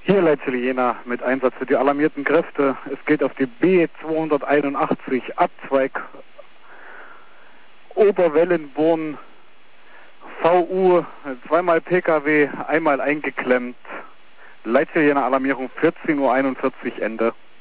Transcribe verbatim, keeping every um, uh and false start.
Hier Leitstelle Jena mit Einsatz für die alarmierten Kräfte. Es geht auf die B zweihunderteinundachtzig Abzweig Oberwellenborn V U, zweimal P K W, einmal eingeklemmt. Leitstelle Jena Alarmierung vierzehn Uhr einundvierzig Ende.